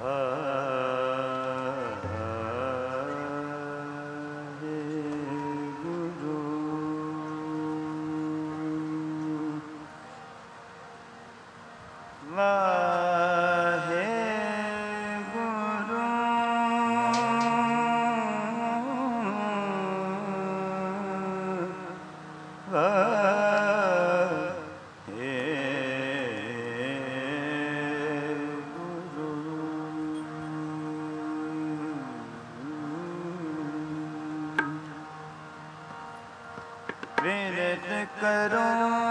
विरत करो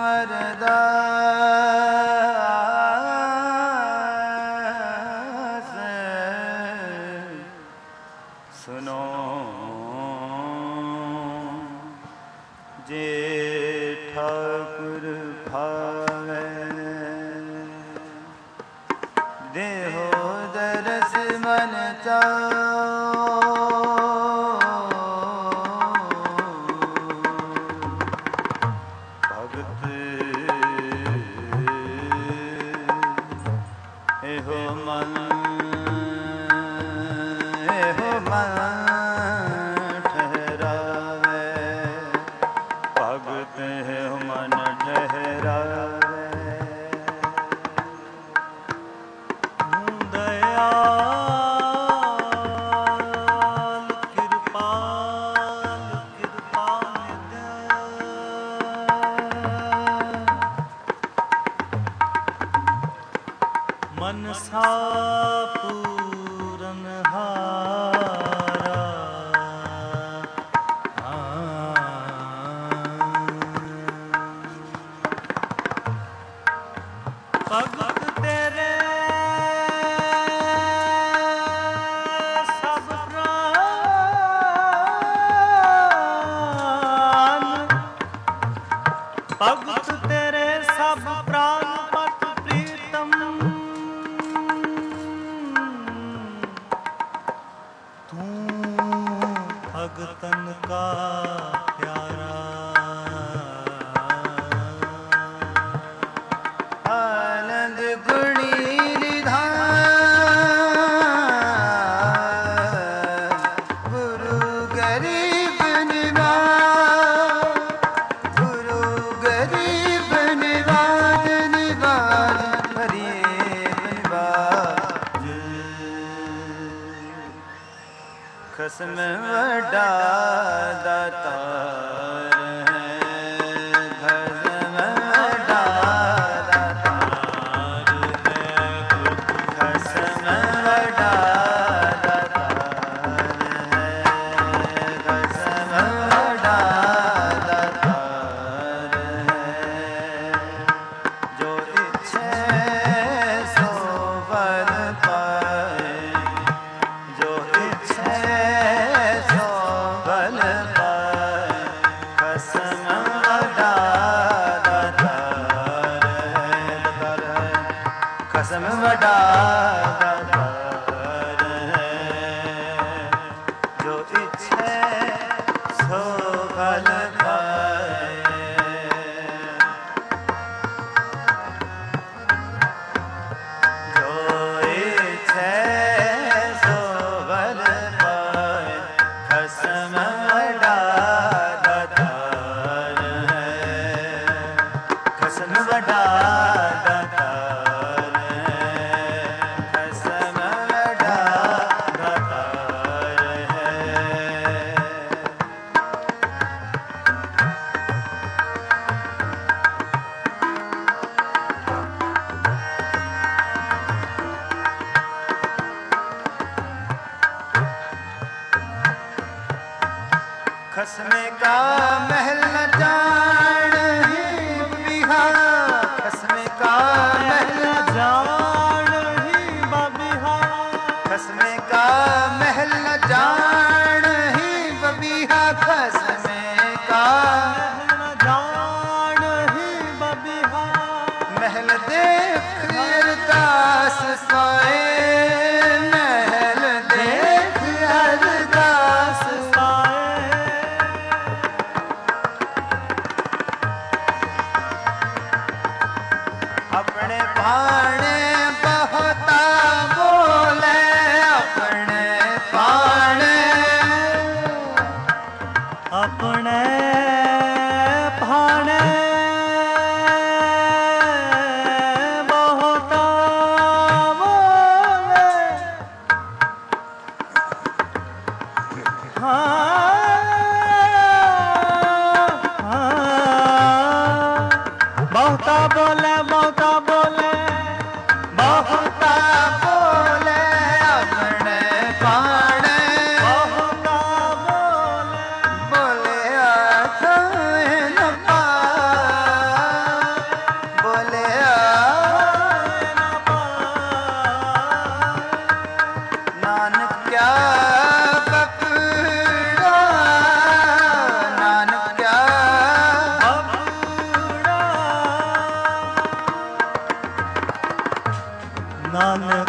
अरदास सुनो जे ठाकुर भावे देहो दरस मन चाओ मनसा पूरन हारा भगत तेरे सब प्राण भगत तेरे सब प्राण भगतन का प्यारा आनंद गुणी निधान गुरु गरीब निवाज गुरु गरीब निवाज निवाज गरीब निवाज खसम वड्डा दातार है खसम वड्डा दातार है खसम वड्डा दातार है खसम वड्डा दातार है जो इच्छे सो वर पाए जो इच्छे खसम वड्डा दातार है जो इच्छे सो फल पाए जो इच्छे सो फल पाए खसम वड्डा दातार है खसम वड्डा खसमे का महल न जान ही बिहार खसमे का महल न जान ही बिहार खसमे का महल न जान ही बिहार खसमे का महल न जान ही बिहार महल देख अरदास पाए महल देख अरदास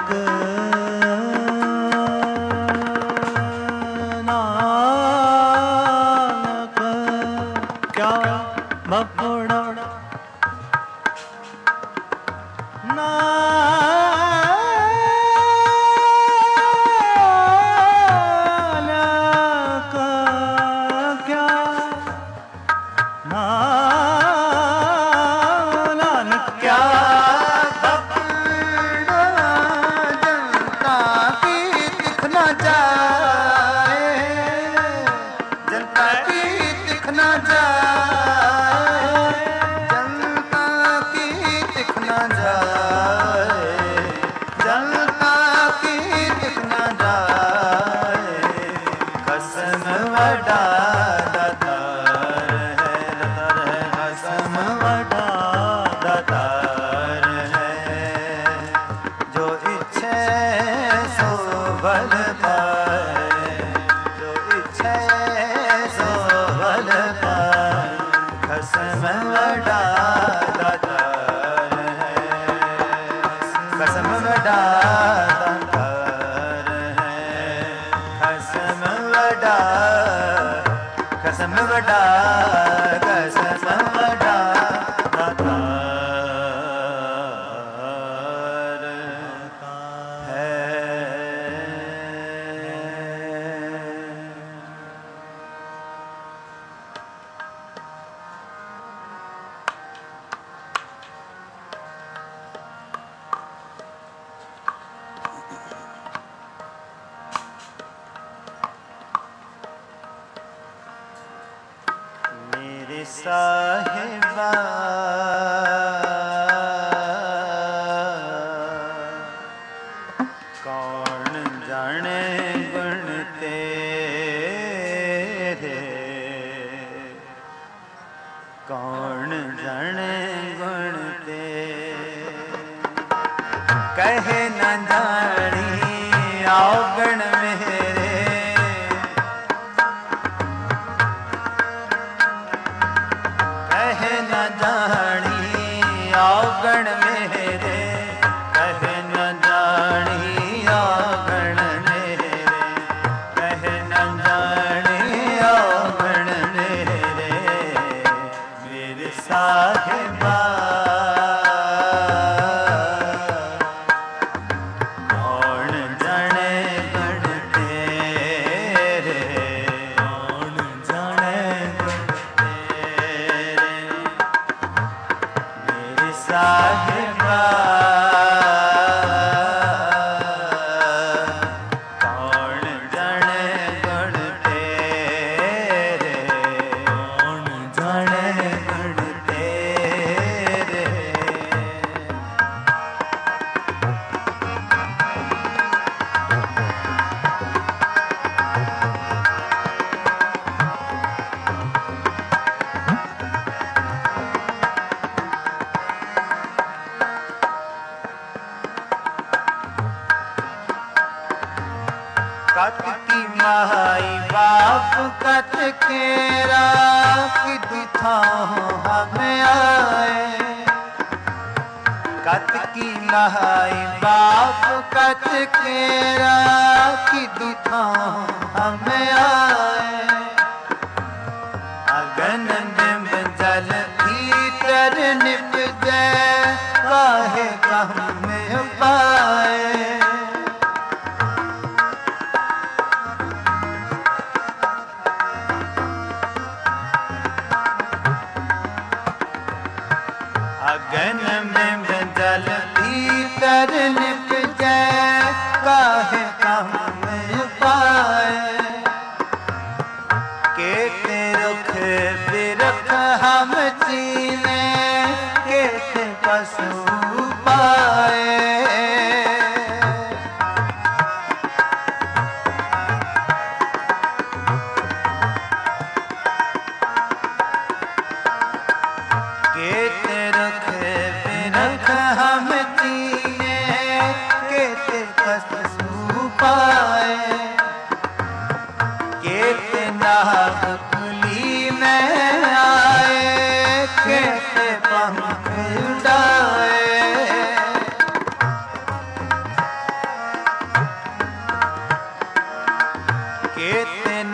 साहिबा कौन जाने गुण तेरे, कौन जाने गुण तेरे, कहे न जानी अवगुण मेरे, अवगुण मेरे, कहे न जानी अवगुण मेरे, कहे न जानी अवगुण मेरे, मेरे साहिबा कौन जाने गुण तेरे, कौन जाने गुण तेरे, साहिबा कौन जाने गुण तेरे, कौन जाने गुण तेरे, कत की माई बाप कत केरा कि दुथा हमें आए, कत की माई बाप कत केरा कि दुथा हमें आए, अगन निम जल भीतर निपजे काहे कम में पाए, अगन में जल भीतर निपजे काहे कम में पाए, केते रुख बिरख हम चीने केते पशु पाए, केते रुख बिरख हम चीने केते पशु पाए, केते नाग कुली में आए केते पंख उड़ाए,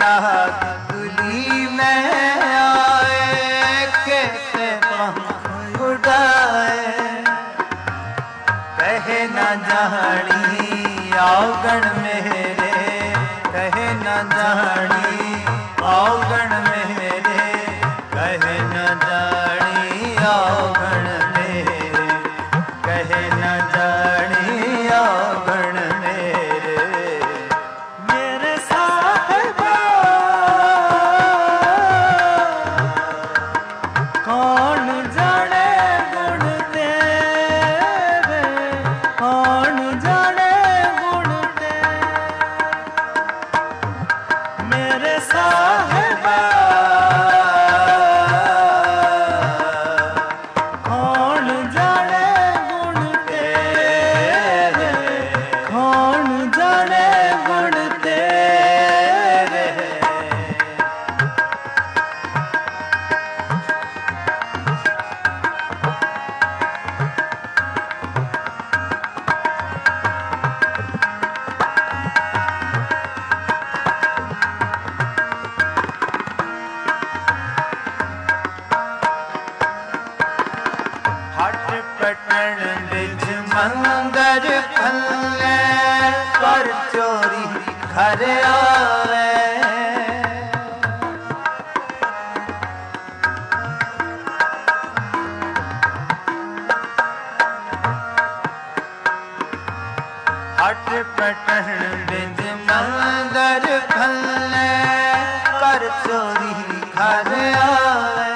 कुली में आए कैसे पंख उड़ाए कहे न जानी अवगण मेरे कहे न जानी अवगण मेरे कहे न जानी अवगण मेरे कहे न जानी अवगण मेरे मेरे साहिबा कौन जाने गुण तेरे कौन जाने गुण तेरे मेरे साहिबा कौन जाने गुण तेरे कौन जाने गुण तेरे हट पटन बिच मंगर फल्ले कर चोरी घर आवे हट पटन बिच मंगर फल्ले कर चोरी घर आवे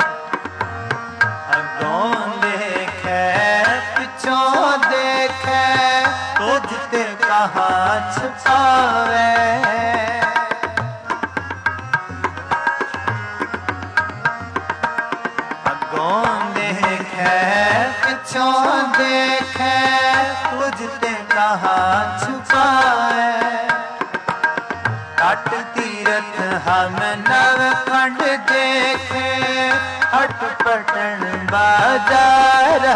देखे तुझ ते कहाँ छुपावे अगों देखे पिछों देखे तुझ ते कहाँ छुपावे तट तीरथ हम नवखंड देखे हट पटन बाजार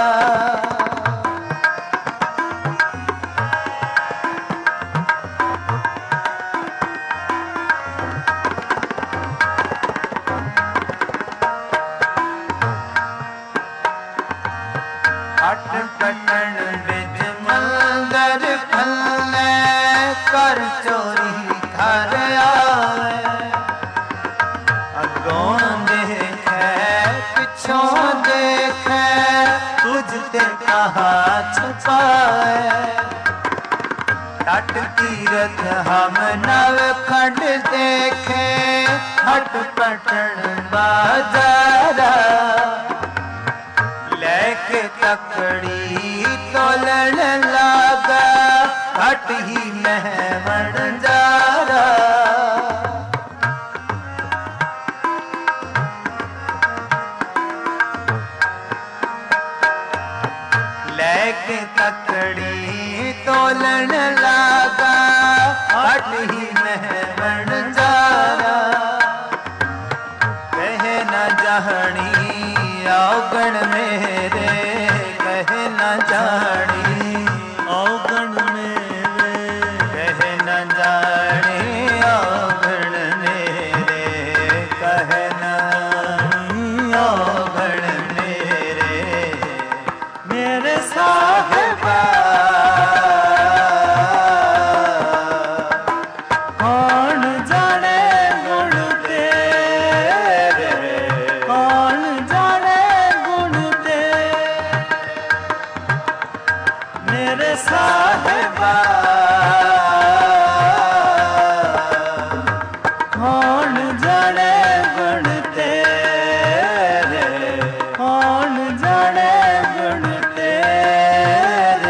हट पटन बिच मंगर फल्ले कर चोरी घर आवे अगों देखे पिछों देखे तुझ ते कहाँ छुपाए तट तीरथ हम नवखंड देखे हट पटन बाजारा लेके तकड़ी तोलन लागा घट ही महमण जारा लेके तकड़ी तोलन लागा घट ही महमण जारा कहे न जानी अवगण मेरे कहे न जानी अवगण मेरे कहे न जानी अवगण मेरे कहे न अवगण मेरे साहिबा कौन जाने गुण तेरे कौन जाने गुण तेरे मेरे साहिबा कौन जाने गुण तेरे कौन जाने गुण तेरे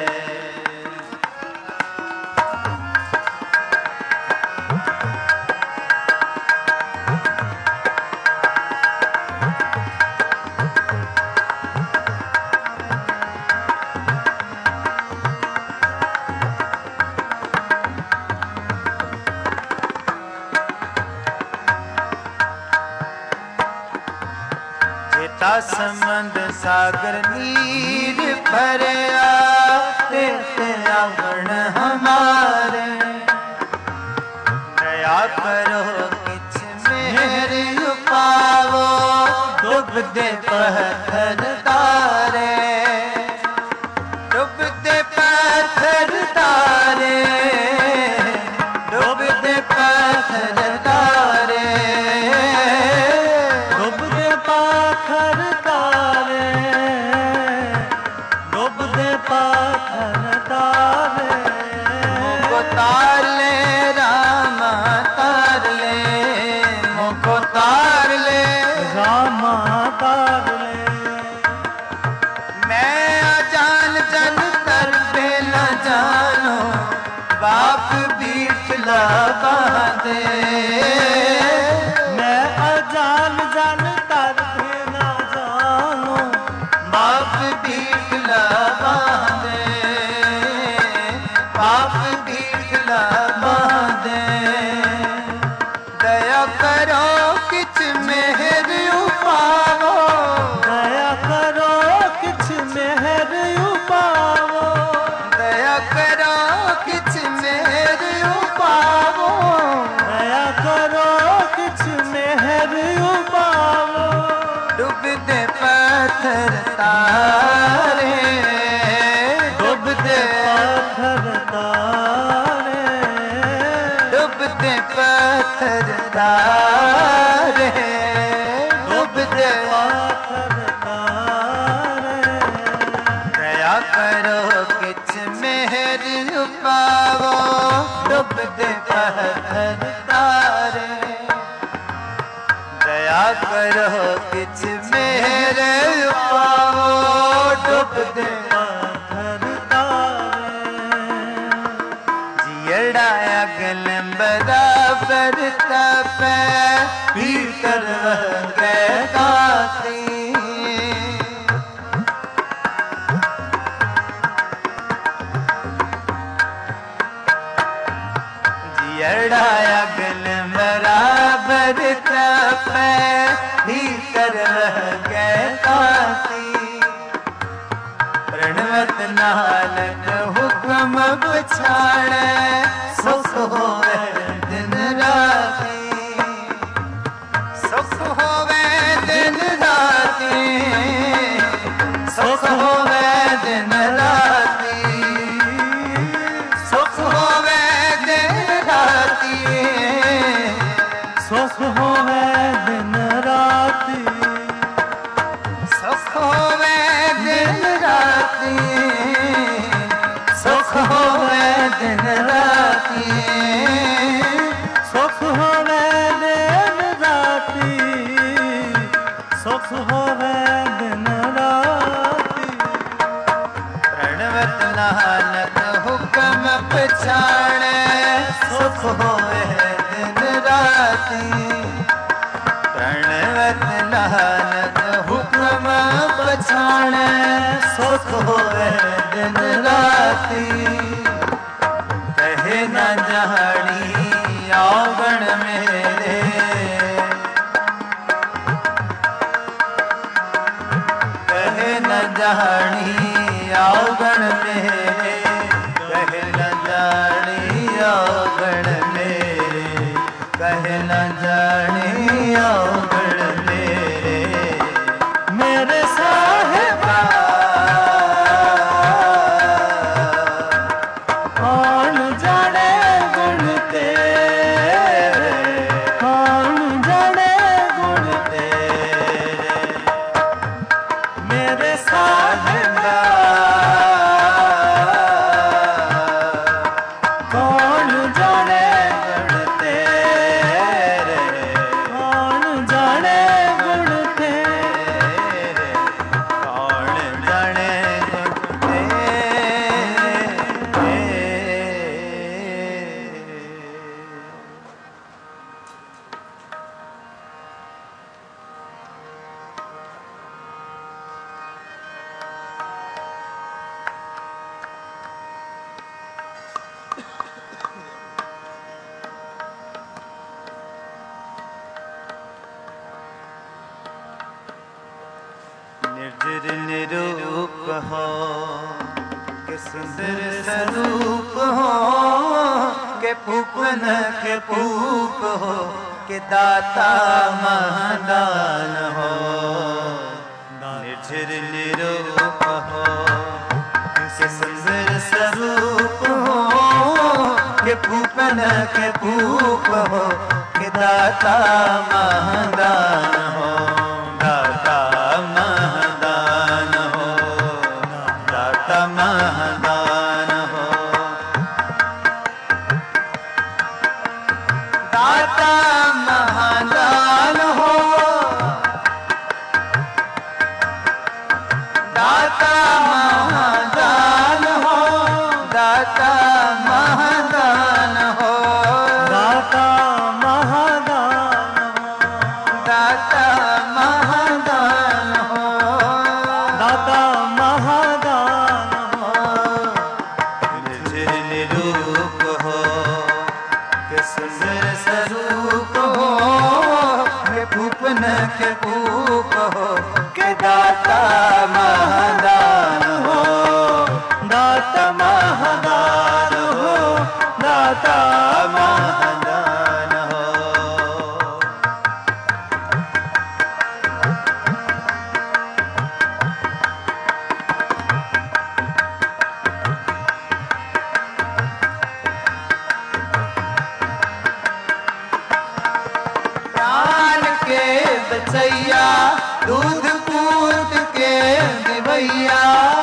समंद सागर नीर भरया ते अवगण हमारे दया कर डुबदे पत्थर तारे, डुबदे पत्थर तारे, डुबदे पत्थर तारे, डुबदे पत्थर तारे, डुबदे पत्थर तारे। मुझको तार ले रामा तार ले, मुझको तार ले रामा तार ले। मैं अजान जन कर पे न जानो, बाप बीठला बांधे। मैं अजान जन कर पे न जानो, बाप बीठला बांधे, बाप बीठला बांधे। दया करो किछ मेहर उपावो, दया करो किछ मेहर उपावो, दया करो किछ मेहर उपावो। दया करो किछ मेहर उपावो। डुबदे पत्थर तारे, डुबदे पत्थर तारे, डुबदे पत्थर तारे, डुबदे पत्थर तारे। दया करो किछ मेहर उपावो, डुबदे पत्थर तारे। दया करो किछ मेहर उपावो, डुबदे पत्थर तारे। जियड़ा अगल बराबर तपै, भीतर के काती। जियड़ा अगल बराबर तपै, भीतर के काती। प्रणवत नानक हुक्म पछाड़े, सुख होवे दिन राती, सुख होवे दिन राती, सुख होवे दिन राती, सुख होवे दिन राती, सुख होवे दिन राती, सुख होवे दिन राती, सुख होवे दिन राती, सुख होवे दिन राती, सुख होवे दिन राती। प्रणवत नानक हुक्म पछाड़े, सुख होवे दिन राती। प्रणवत नानक हुक्म पछाड़े, सुख होवे दिन राती। कहे न जानी आवण मेरे, कहे न जानी आवण मेरे, कहे न जानी आवण मेरे, कहे न जानी आवण मेरे। मेरे साहिबा कौन जाने गुण तेरे, कौन जाने गुण तेरे। मेरे साहिबा कौन जाने गुण तेरे, कौन जाने गुण तेरे, कौन जाने गुण तेरे। निर्जर निरूप हो के सुंदर स्वरूप हो, के पूपन के पूप हो, के दाता महादान हो। निर्झर निरूप हो के सुंदर स्वरूप हो के पूपन के पूप हो के दाता महादान हो, दाता महादान हो, दाता महादान हो, दाता महादान हो, दाता महादान हो, दाता महादान हो, दाता महादान हो, दाता महादान हो, दाता महादान हो, निर्झर निरूप हो के सुंदर स्वरूप हो के पूपन के पूप हो के दाता महादान हो, दाता महादान हो, दाता महादान हो। प्राण के बचैया दूध पूत के दिवैया,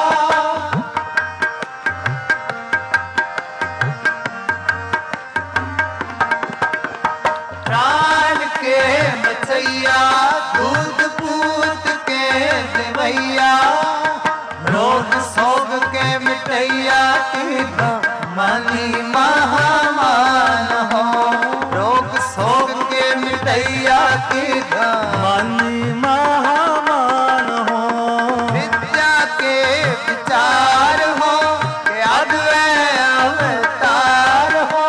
प्राण के बचैया दूध पूत के दिवैया, रोग सोग के मिटैया तीर्थ मानी महामान हो, रोग सोग के मिटैया तीर्थ मानी महामान हो, विद्या के विचार हो के अद्वैत अवतार हो,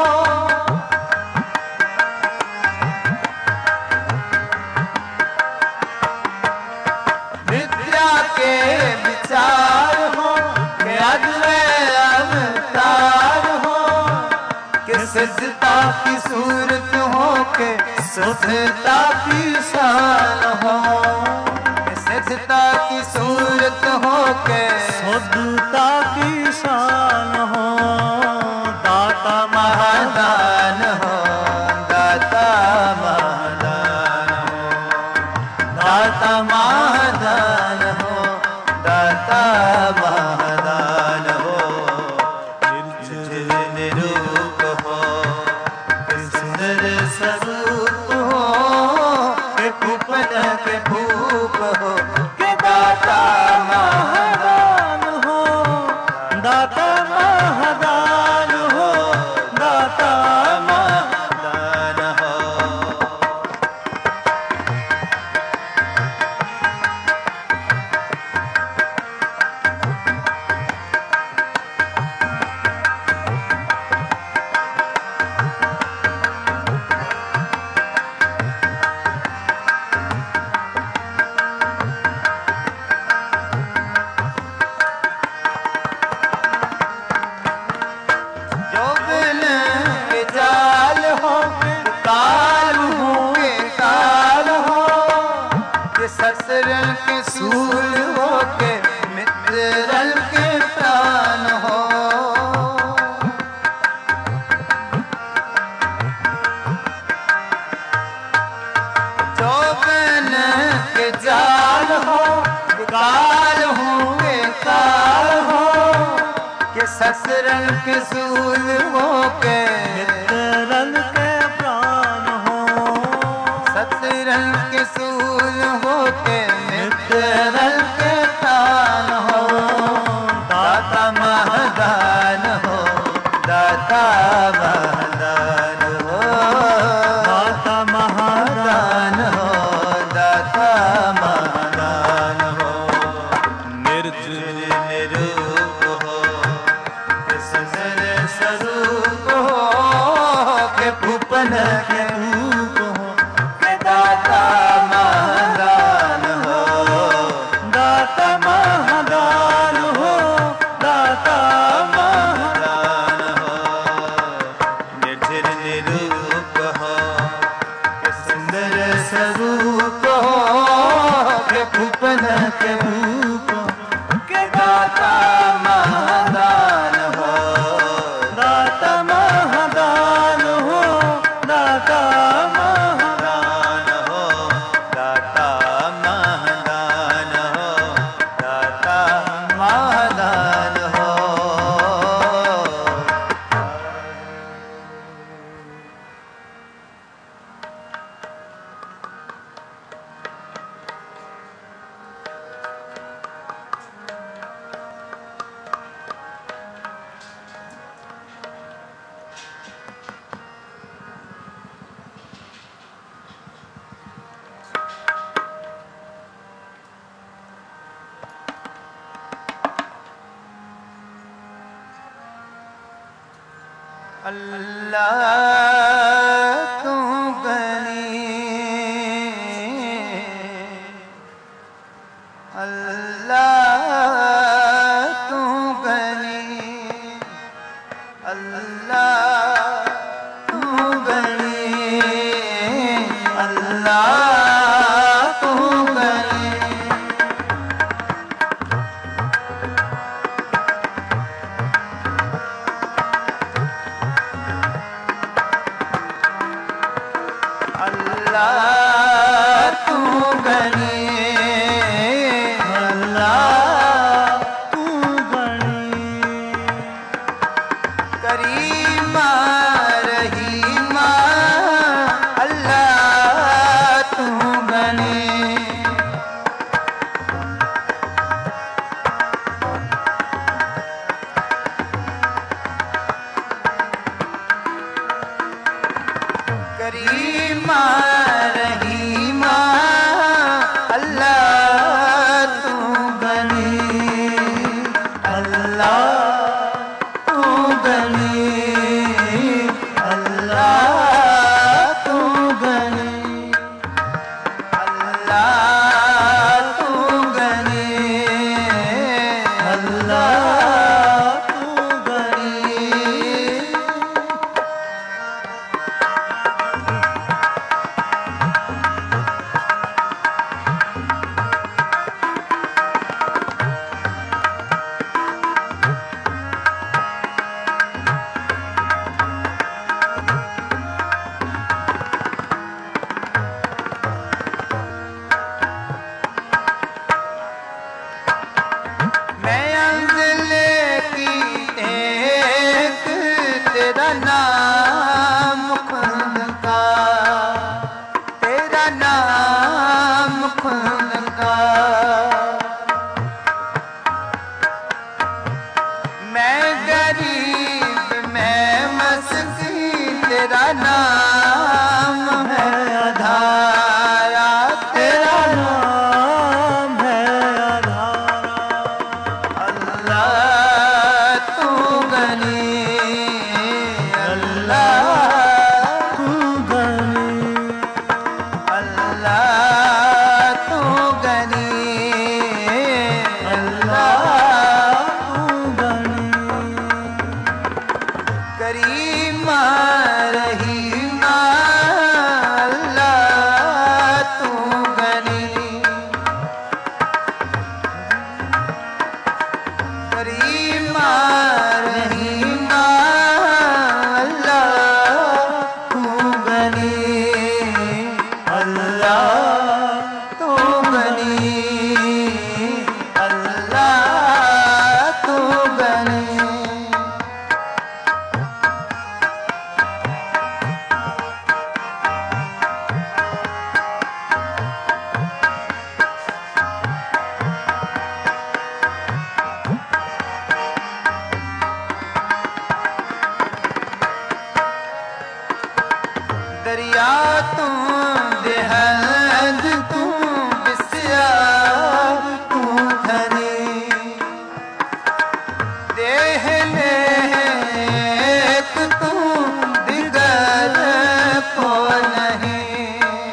विद्या के विचार हो के अद्वैत अवतार हो के सिद्धता की सूरत हो के शुद्धता की शान हो, के सिद्धता की सूरत हो के शुद्धता की शान हो, दाता महादान हो, दाता महादान हो, दाता महादान हो, दाता महादान हो, निर्झर निरूप हो के सुंदर स्वरूप हो के पूपन के भूप हो के दाता महादान हो, दाता महादान हो, दाता महादान हो। जोबन के जाल हो काल हो के काल हो के ससुरल के सूल हो के मित्रल के प्राण हो, जोबन के जाल हो काल हो के काल हो के ससुरल के सूल हो के मित्रल के प्राण हो, ससुरल के सूल हो के मित्रल के प्राण हो, दाता महादान हो, दाता महादान हो, दाता महादान महादान हो, दाता महादान हो, निर्झर निरूप हो के सुंदर स्वरूप हो के पूपन के रूप हो के दाता महादान हो, दाता महादान हो, दाता महादान हो, अल्लाह तू गनी, अल्लाह तू गनी, अल्लाह तू गनी, अल्लाह तू गनी। अल्लाह तू गनी, अल्लाह तू गनी। करीमा रहीमा अल्लाह तू गनी। करीमा रहीमा अल्लाह तू गनी, अल्लाह तू गनी, अल्लाह तू गनी, अल्लाह तू गनी, अल्लाह तू गनी। मैं अंजले की एक तेरा नाम खुद का, तेरा नाम खुद का। मैं गरीब मैं मस्कीन तेरा नाम है आधारा, तेरा नाम है आधारा। अल्लाह तू गनी, अल्लाह तू गनी, अल्लाह तू गनी, अल्लाह तू गनी। करीमा रहीमा अल्लाह तू गनी, करीमा रहीमा अल्लाह तू गनी, अल्लाह तू गनी, अल्लाह तू गनी। दरिया तू देहद तू बिस्यार तू धनी, देहने तू दिगर को नहीं।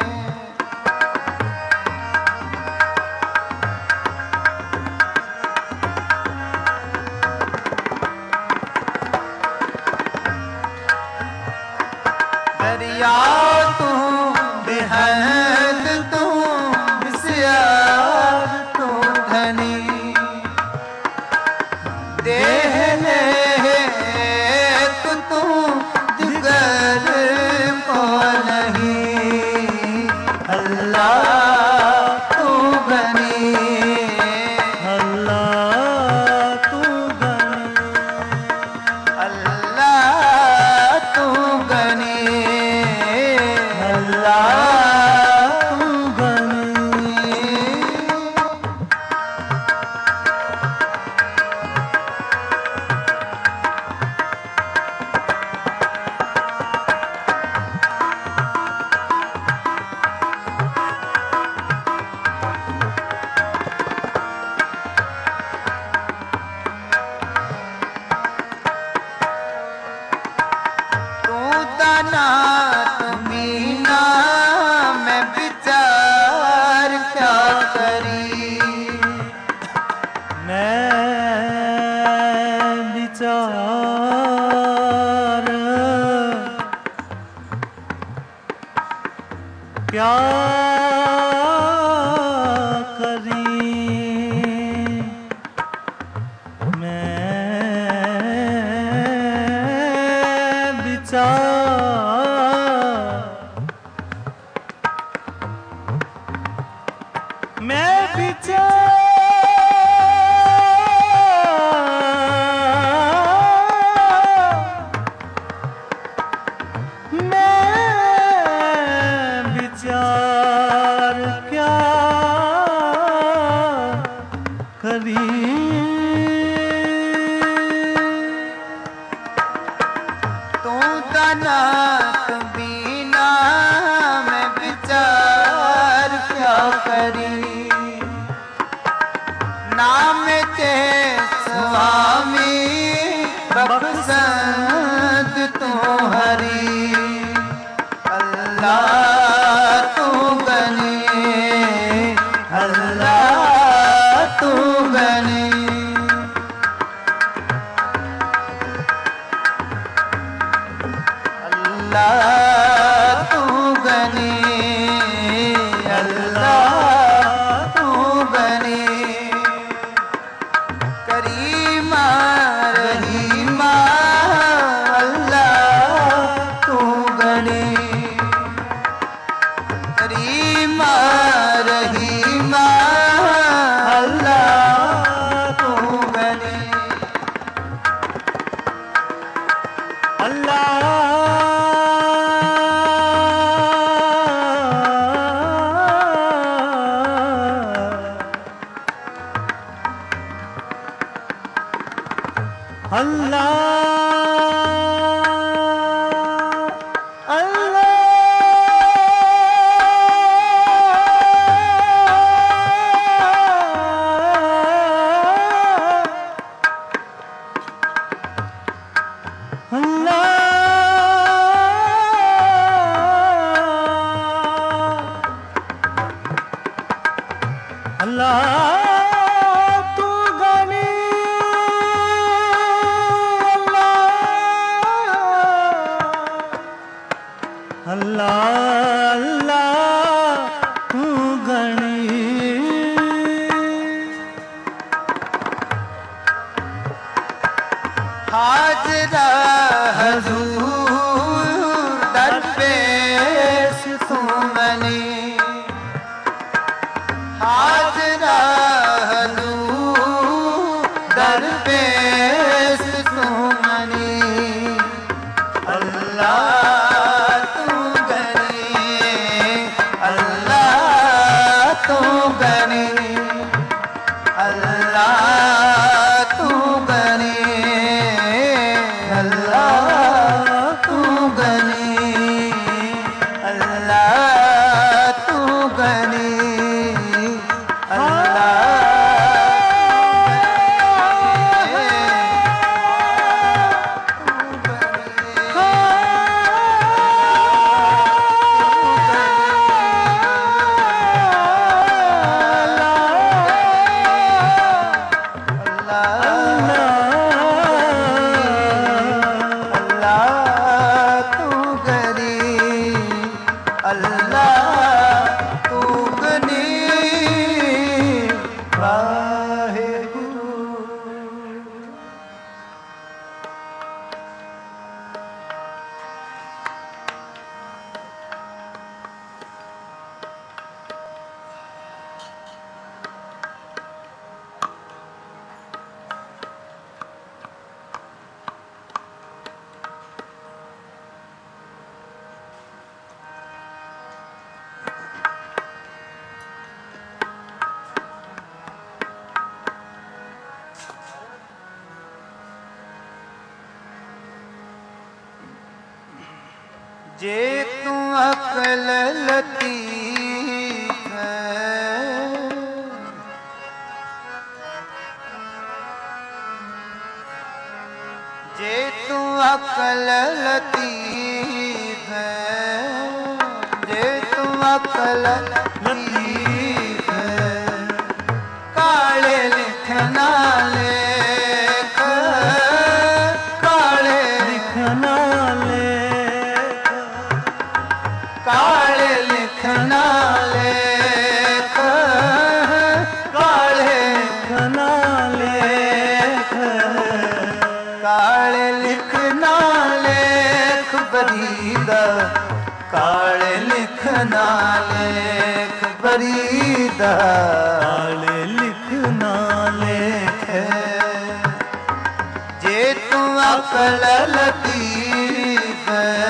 दरिया तू बेहद तू बिस्यार तू धनी, देहने तू दिगर को नहीं। अल्लाह तू गनी, अल्लाह तू गनी, अल्लाह तू गनी, ना तुम्हीना मैं विचार क्या करी, मैं विचार क्या करी, मैं विचार क्या करी, तू तना बिना मैं विचार क्या करी, नाम ते स्वामी बख्शत तू हरी, अल्लाह तू गनी, अल्लाह तू गनी, अल्लाह तू गनी, अल्लाह तू गनी, करीमा रहीमा अल्लाह तू गनी, करीमा रहीमा अल्लाह तू गनी, अल्लाह हाजरा हजूर दरपेश तू मनी, हाजरा हजूर दरपेश तू मनी, अल्लाह तू गनी, अल्लाह तू गनी, अल्लाह तू गनी, अल्लाह तू गनी, अल्लाह तू गनी, जे तू अकल लतीफ है, जे तू अकल लतीफ अकल लतीफ काले लिखना लेख काले लिखना लेख काले लिखना लेख काले लिखना लेख काले लिखना लेख बरीदा काले लिखना लेख बरीदा काले लिखना लेख जे तू अकल लतीफ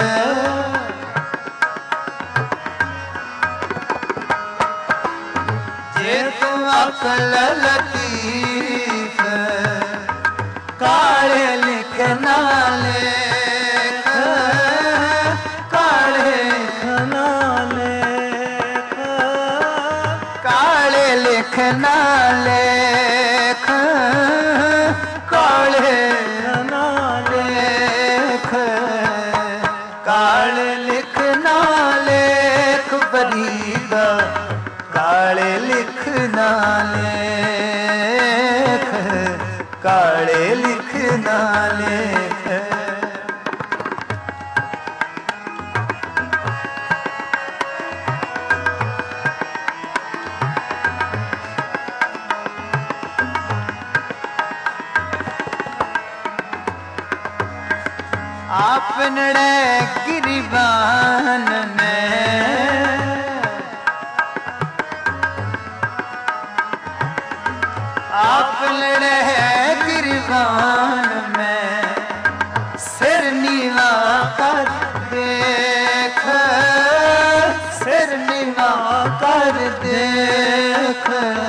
जे तू अकल लतीफ काले लिखना लेख काले लिखना लेख काले लिखना लेख काले लिखना लेख काले लिखना लेख बरीदा काले लिखना लेख काले लिखना लेख आपने गिरिबान में आपने गिरिबान में सिर नीवा कर देख सिर नीवा कर देख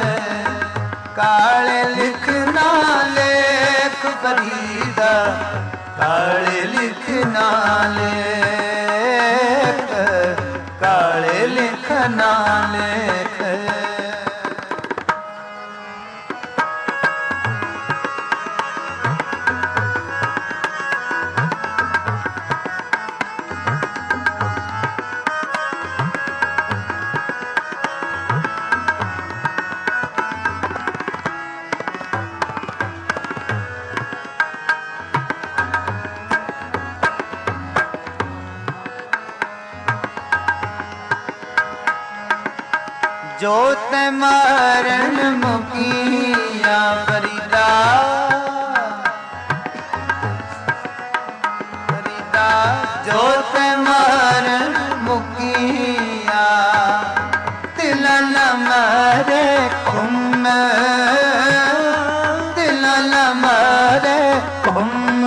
काले लिखना लेख बरीदा काले लिखना लेख काले लिखना लेख जोत मारन मुकिया फरीदा फरीदा जोत मारन मुकिया दिल न मारे खुम दिल न मारे खुम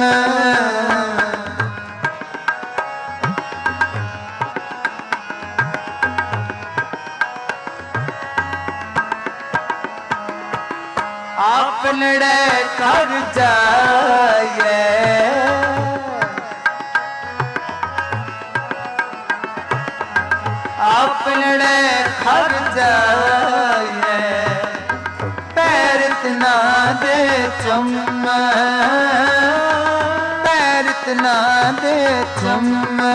आपने कर जाए आपने कर जाए पैर इतना दे चुम पैर इतना दे चुम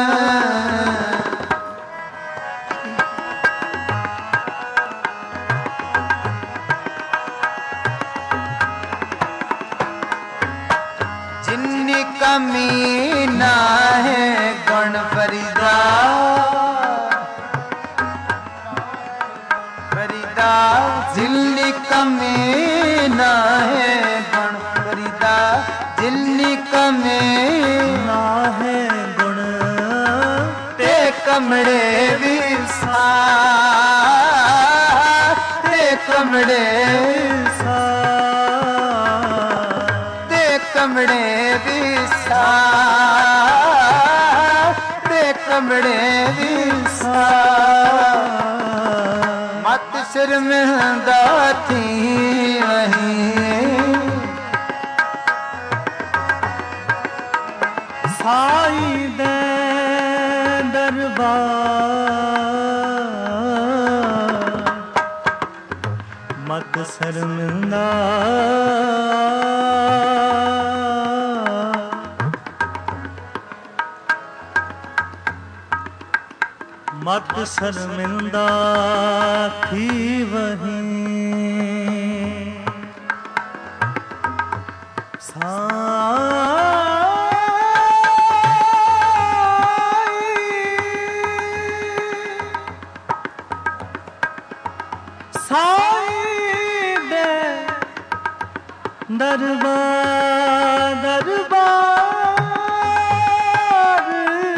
जिन्नी कमी ना है गुण फरीदा फरीदा जिन्नी कमी ना है गुण फरीदा जिन्नी कमी ना है गुण ते कमड़े भी सा ते कमड़े सा कमड़े विसा ते कमड़े विसा मत शर्मिंदा थी वहीं साई दे दरबार मत शर्मिंदा मत शर्मिंदा थी वहीं साईं दे दरबार दरबार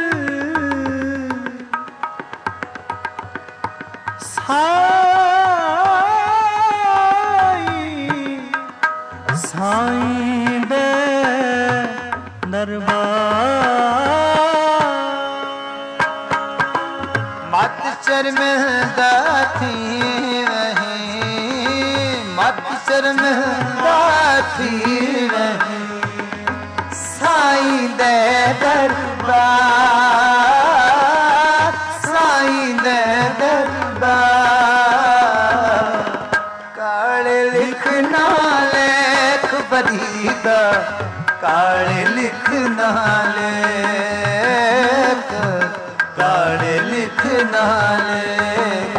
साईं दे दरबार मत शर्मिंदा थी वहीं मत शर्मिंदा थी वहीं साईं दे दरबार साईं दे दरबार काले लिखना लेख बरीदा काले लिखना लेख काले लिखना लेख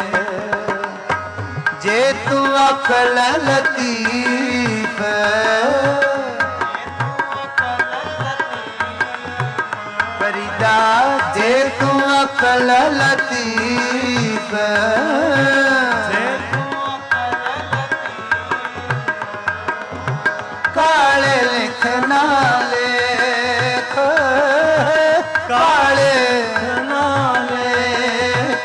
जे तू अकल लतीफ फरीदा जे तू अकल लतीफ काले लिखना लेख काले लिखना लेख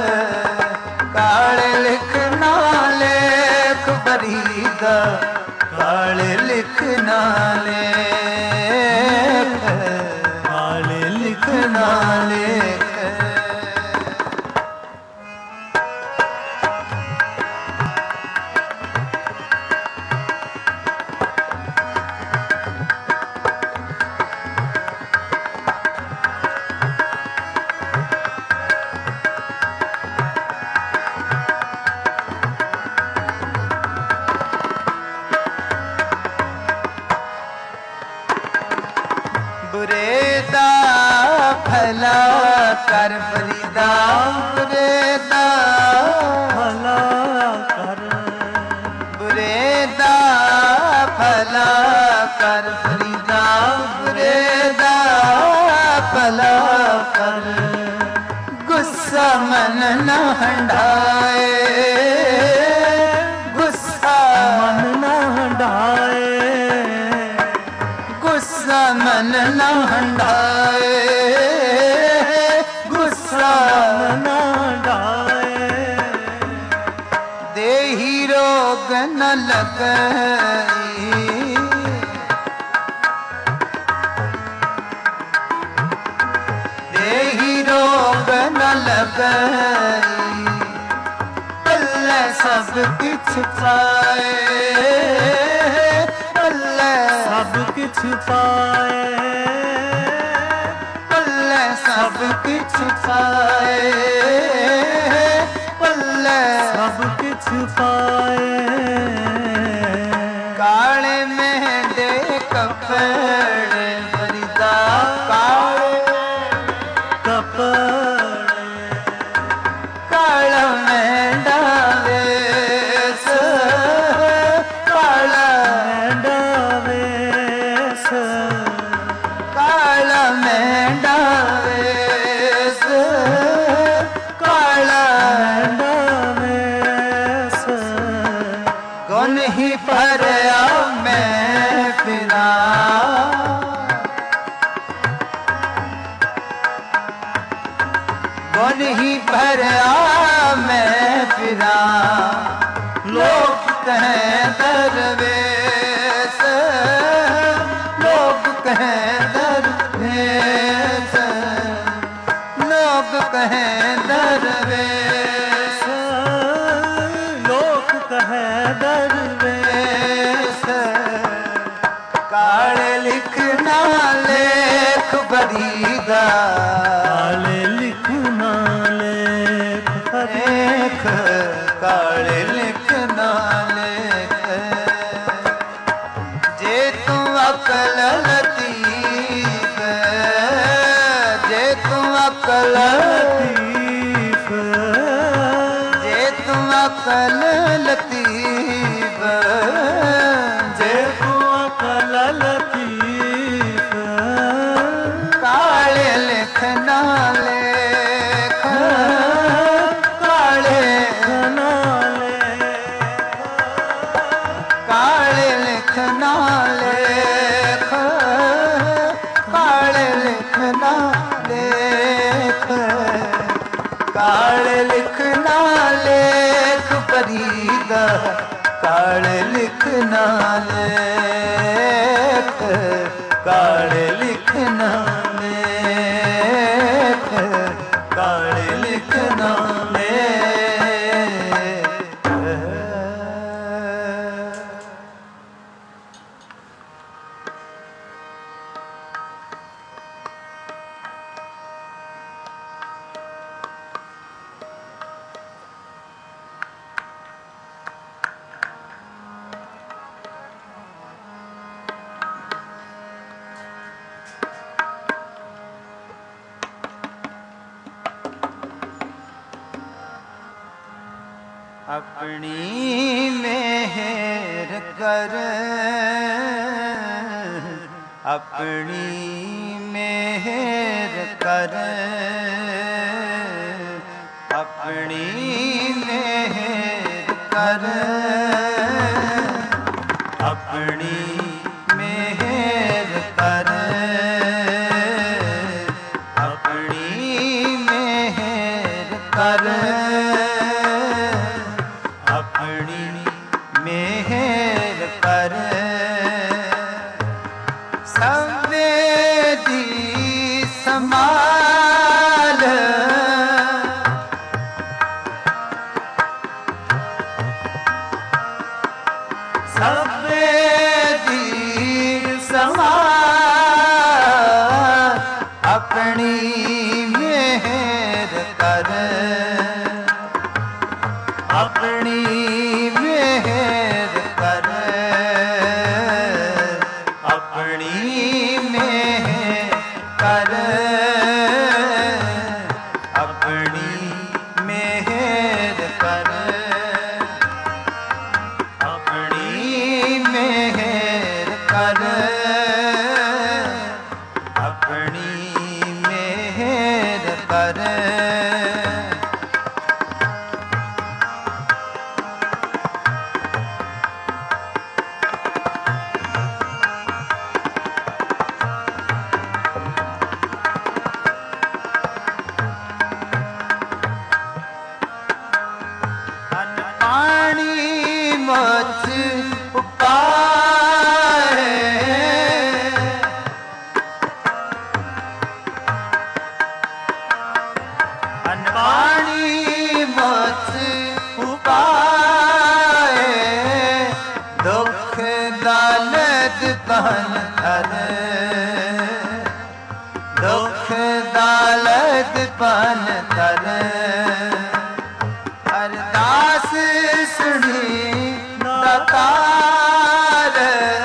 काले लिखना लेख बरीदा काले लिखना लेख काले लिखना लेख बुरे दा भला कर फरीदा बुरे दा भला कर बुरे दा भला कर फरीदा बुरे दा भला कर गुस्सा मन न हंडाए गुस्सा मन न हटाए गुस्सा मन न हंडाए गुस्सा न हटाए देही रोग न लगई देही रोग न लगई पल्ले सब किछ पाए पल्ले सब किछ पाए पल्ले सब किछ पाए पल्ले सब किछ पाए काले मेंढे कपड़े फरीदा काले कपड़े काला मेंढा वेश काला डावेस काला मेंढा वेश काला डावेस गुन ही भरया मैं फिरा गुन ही भरया मैं फिरा लोग कहें दरवेश लोग कहें दरवेश लोग कहें दरवेश लोक कहे दरवेश काले लिखना लेख बरीदा काले लिखना लेख लेख काले लिखना लेख जे तू अकल लतीफ जे तू अकल लतीफ ਅਕਲ ਲਤੀਫ, ਜੇ ਕੋ ਅਕਲ ਲਤੀਫ, ਕਾਲੇ ਲਿਖ ਨਾ ਲੇਖ, ਕਾਲੇ ਨਾ ਲੇਖ, ਕਾਲੇ ਲਿਖ ਨਾ ਲੇਖ, ਕਾਲੇ ਲਿਖ ਨਾ ਲੇਖ, ਕਾਲੇ ਲਿਖ ਨਾ ਲੇਖ ਫਰੀਦਾ, ਕਾਲੇ ਲਿਖ ਨਾ ਲੇਖ, ਕਾਲੇ ਲਿਖ ਨਾ ਲੇਖ, ਕਾਲੇ ਲਿਖ ਨਾ अपनी मेहर कर, अपनी मेहर कर, अपनी मेहर कर, अपनी मेहर कर, अपनी मेहर कर, अपनी मेहर कर, संवेदी समाल, संवेदी समाल, अपनी मेहर कर, अपनी मेहर कर, अपनी मेहर कर, अपनी मेहर कर, अपनी मेहर कर, अपनी मेहर कर। बहन धन दुख दालत बन धन अरदास सुनी दातार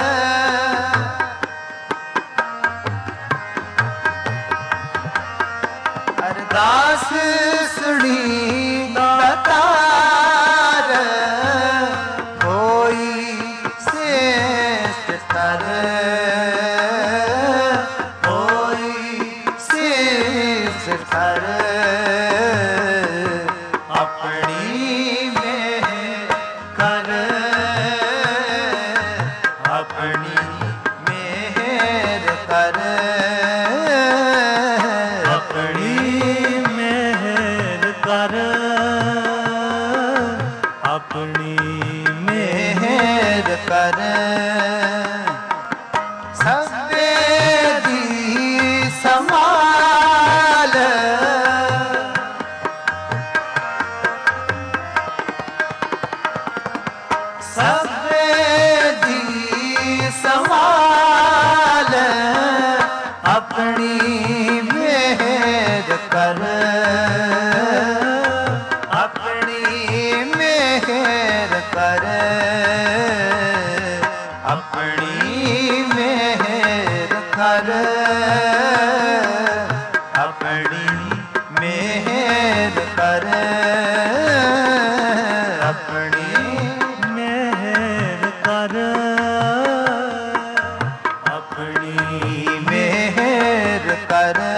अरदास सुनी दातार कोई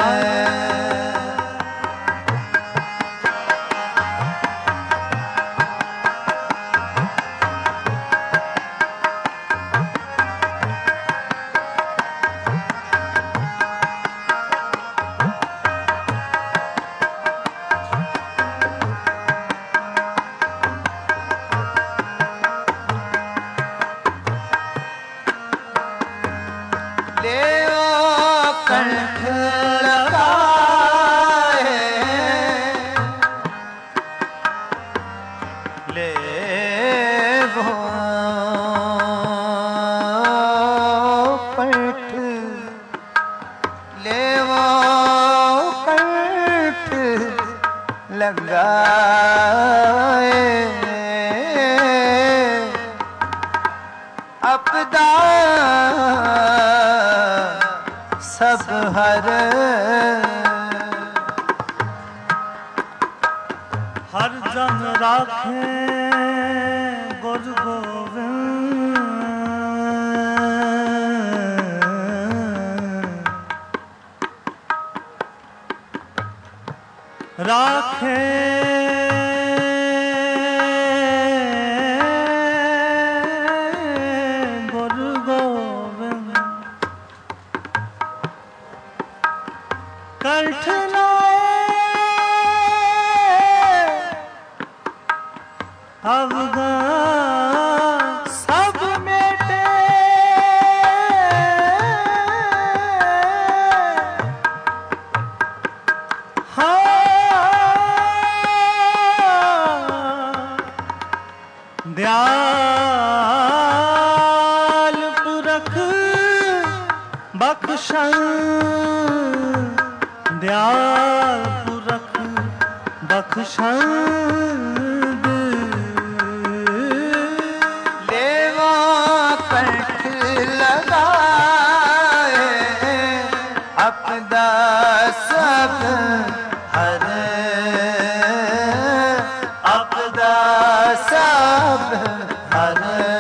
ਆਪਦਾ ਸਭ ਹਰ ਹਰ ਜਨ ਰਾਖੇ ਗੁਰ ਗੋਬਿੰਦ ਰਾਖੇ ਕੰਠ ਲਾਏ ਅਵਗਾਨ ਸਭ ਮੇਟੇ ਦਿਆਲ ਪੁਰਖ ਬਖਸ਼ਣ ਦਿਆਲ ਪੁਰਖ ਬਖਸ਼ੰਦ ਲੇਵਾ ਕੰਠ ਲਗਾਏ ਆਪਦਾ ਸਭ ਹਰ ਆਪਦਾ ਸਭ ਹਰ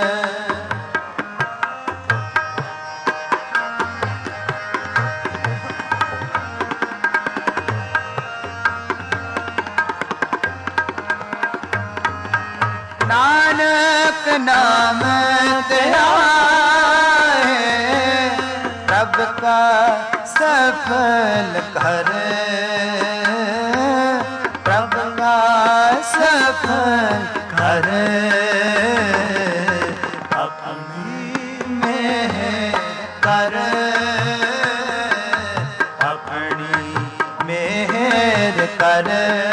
नानक नाम तेरा है रब का सफल कर रब का सफल कर अपनी में कर अपनी मेहर कर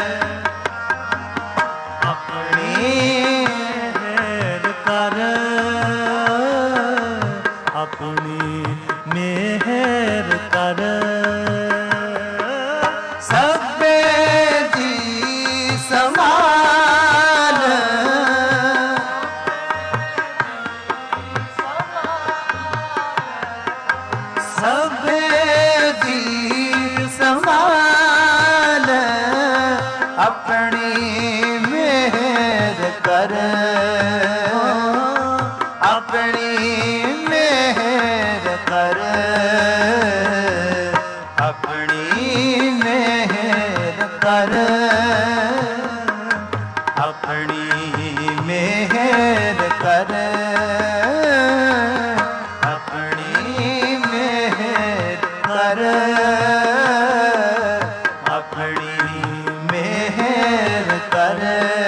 अपनी मेहर कर सबे जी समान सबे जी समान अपनी मेहर कर अपनी मेहर कर अपनी मेहर कर अपनी मेहर कर अपनी मेहर कर अपनी मेहर कर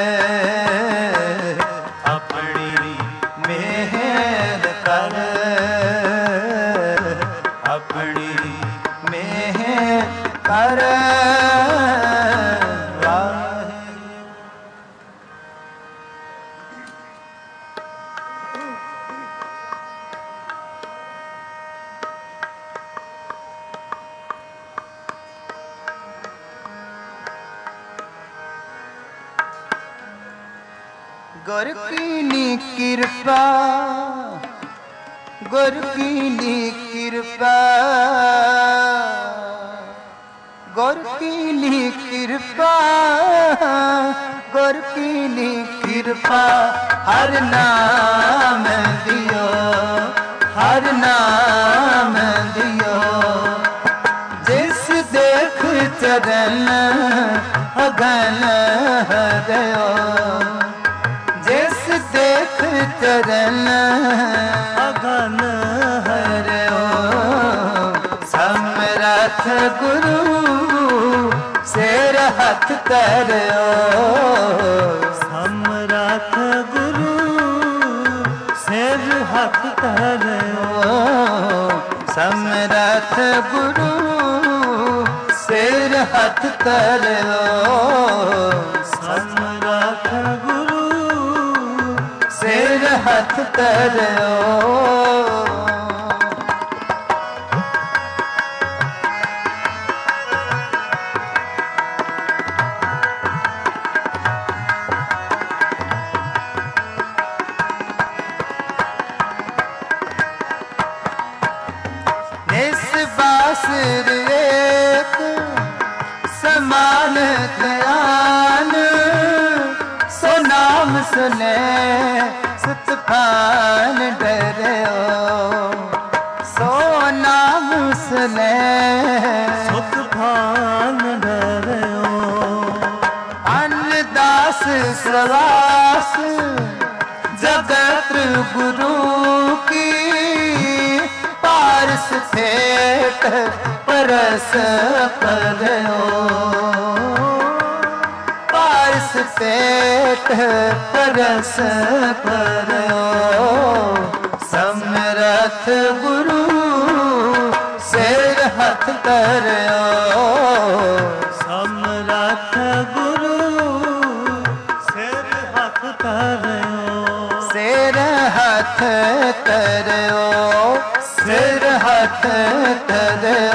अपनी मेहर कर अपनी मेहर कर गुर कीनी कृपा गुर कीनी कृपा गुर कीनी कृपा गुर कीनी कृपा हर नाम दियो हर नाम दियो जिस दे चरण अगन हरयो, जिस देख चरण अगन हरयो, समरथ गुरु सिर हथ तरयो, समरथ गुरु सिर हथ तरयो, समरथ गुरु सिर हथ तरयो, समरथ गुरु सिर हथ तरयो। निस्बासुर एक समान ध्यान, सो नाम सुने सुतफान डरयो, सो नाम सुने सुतफान डरयो, अन्नदास सवास जगत गुरु की, पारस फेट परस परयो, पारस फेट परस परयो, समरथ गुरु सिर हथ तरयो, समरथ गुरु सिर हथ तरयो, सिर हथ तरयो, सिर हथ तरयो।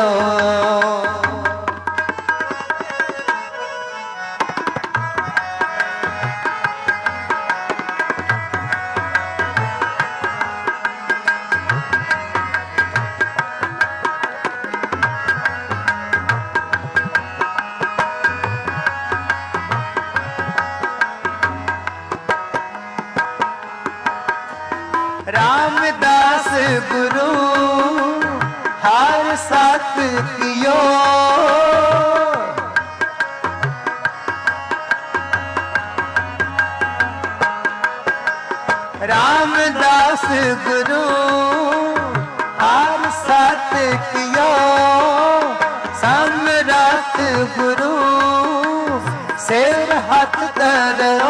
रामदास गुरु हार साथ कियो, रामदास गुरु हार साथ कियो, समरथ गुरु सिर हथ तरयो,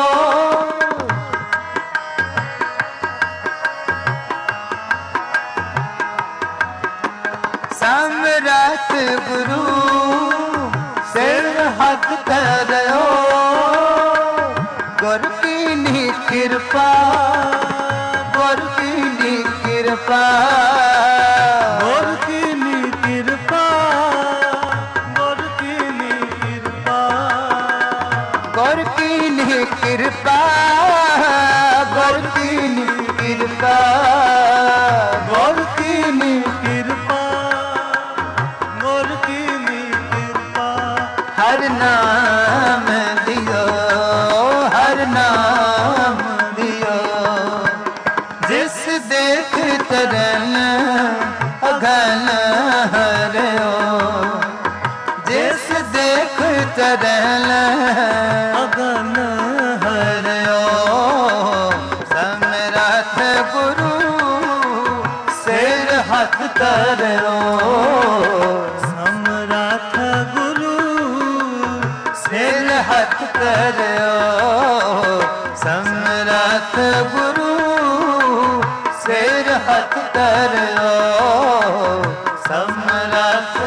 समरथ गुरु सिर हथ तरयो, गुर की कृपा, गुर की कृपा, गुर की कृपा, गुर की कृपा, गुर की कृपा, गुर की कृपा, गुर की कृपा, गुर की कृपा, हर नाम दियो, हर नाम दियो, जिस देख चरण अगन हरयो, जिस देख चरण अगन हरयो, समरथ गुरु सिर हथ तरयो, समरथ गुरु सिर हथ तरयो, समरथ गुरु सिर हथ तरयो, समरथ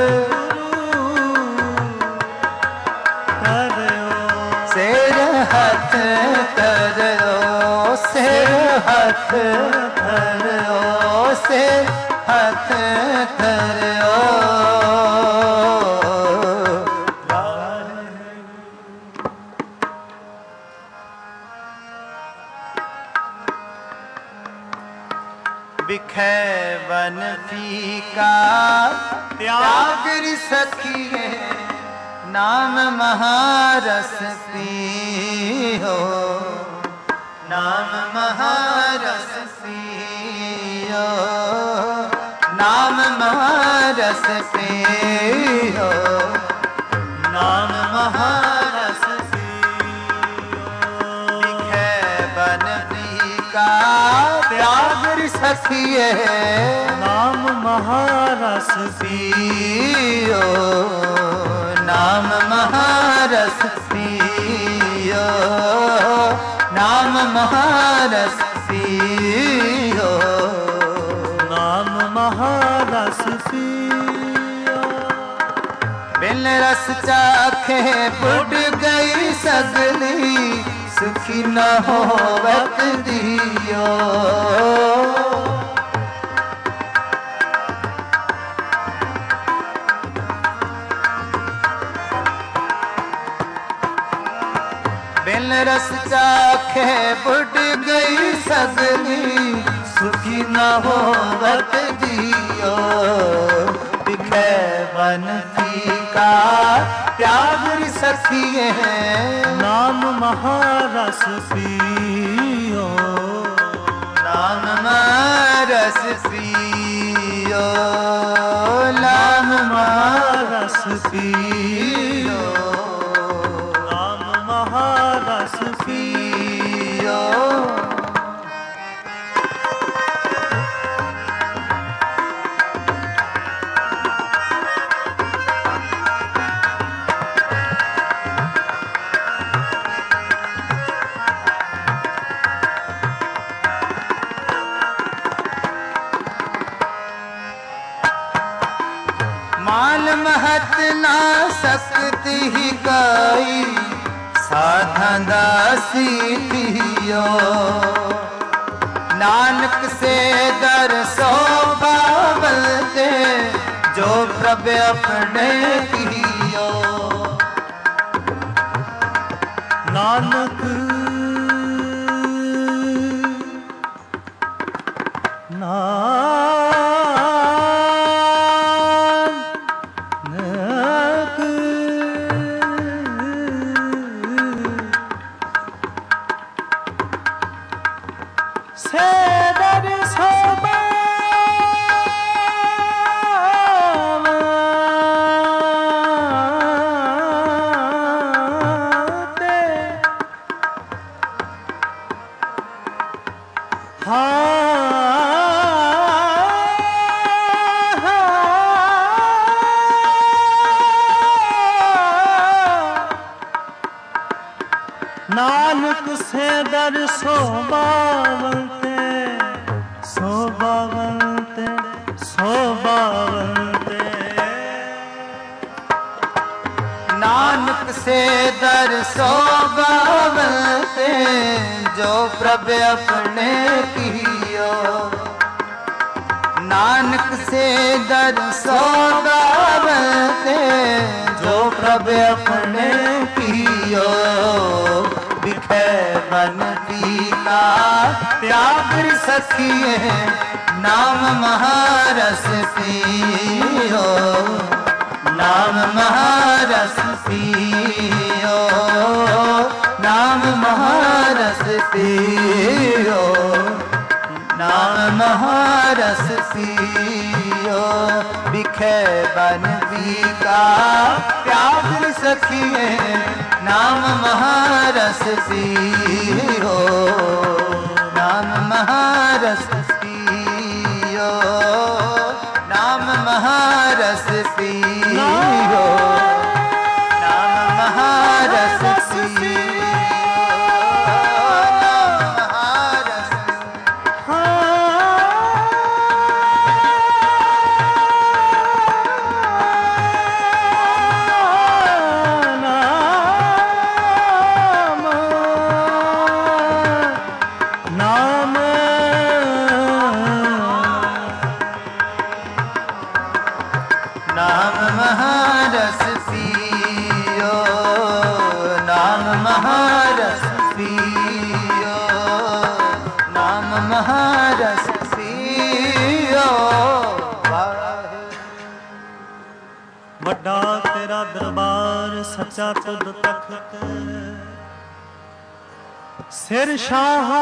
सिर हथ तरयो, सिर हथ तरयो, सिर हथ तरयो। बिखै वन फीका त्याग सखिए, नाम महारस पियो, नाम महारस पियो, नाम महारस पियो, सखिए नाम महारस पियो, नाम महारस पियो, नाम महारस पियो, नाम महारस पियो। बिन रस चाखे बुढ़ गई सगली, सुखी न होवत दियो। बिन रस चाखे बुढ़ गई सगली, सुखी न होवत दियो। बिखे बन का त्याग सखिए नाम महारस पियो, नाम महारस पियो, नाम महारस पियो, नाम महारस पियो। मान महत ना सकती ही गाई, साधन दासी पियो। नानक से दरसो पावते, जो प्रभ अपने कियो। नानक नानक से दर शोभावंते, शोभावंते, शोभावंते। नानक से दर शोभावंते, जो प्रभ अपने कियो। नानक से दर शोभावंते, जो प्रभ अपने कियो। बिखे मन का त्याग सखिए, नाम महारस पियो, नाम महारस पियो, नाम महारस पियो, नाम महारस पियो। बिखे बन का त्याग सखिए, नाम महारस पियो, नाम महारस पियो, नाम महारस पियो, नाम महारस पियो, नाम महारस पियो, नाम महारस पियो, नाम महारस पियो। वड्डा तेरा दरबार सच्चा तुद तखत, सिर शाहा,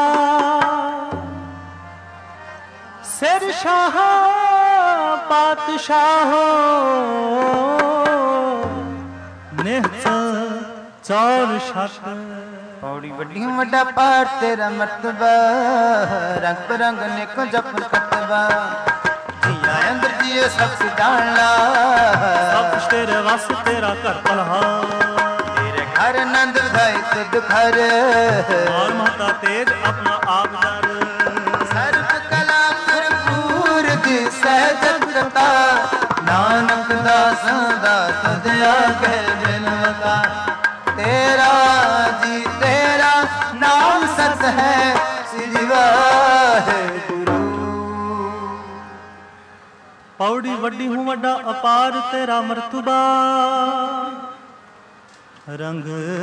सिर शाहा पातशाहो। निहत चौर शत पौड़ी वड्डी वड्डा पाठ तेरा मर्तबा रंग बिरंग नेको जप कतबा जिया अंदर जियो सब जान ला सब कुछ तेरे वस तेरा कर पलहा तेरे घर नंद धाई तुद घर और माता तेज अपना आप दर सर्व कला भरपूर दिसै जगता नानक दास दास दया के बिनवता तेरा जी तेरा नाम सत है श्री वाहिगुरु। पौड़ी वड्डी हूँ वड्डा अपार तेरा मर्तबा रंग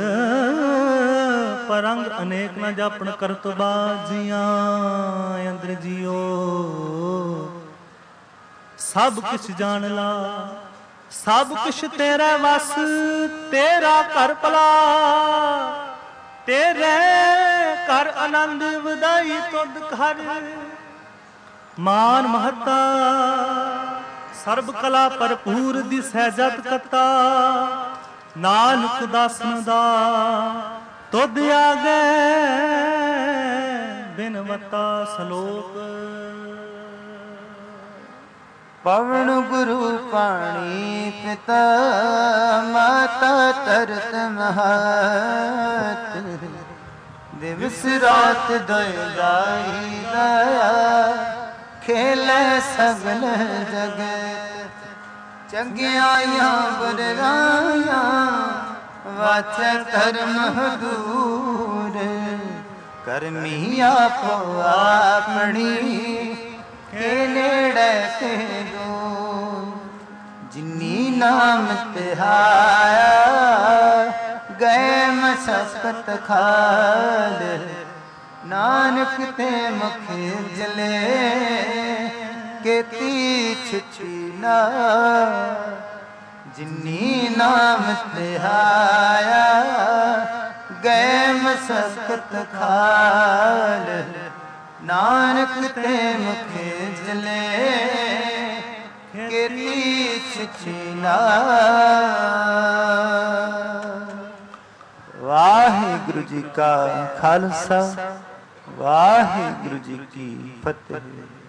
परंग अनेक न जापन करतबा जिया अंदर जियो सब किछ जान ला सब कुछ तेरा वस तेरा कर भला तेरे कर आनंद वधाई तुद घर मान महता सर्ब कला भरपूर दिसै जत कता नानक दासन दा तुद आगे बिनवता सलोक पवन गुरु पाणी पिता माता तरत महत दिवस रात दयाई दया खेले सगल जगत चंगियाइयां बुराइयां वाचे धर्म दूर करमी आपो अपनी के नेड़े के दो जिन्नी नाम तिहाया गए मशक्कत खाल नानक ते मुख जले के तीछ छीना जिन्नी नाम तिहाया गए मशक्कत खाल नानक ते मुख जले के तीछ छीना। वाहिगुरु जी का खालसा वाहिगुरु जी की फतेह।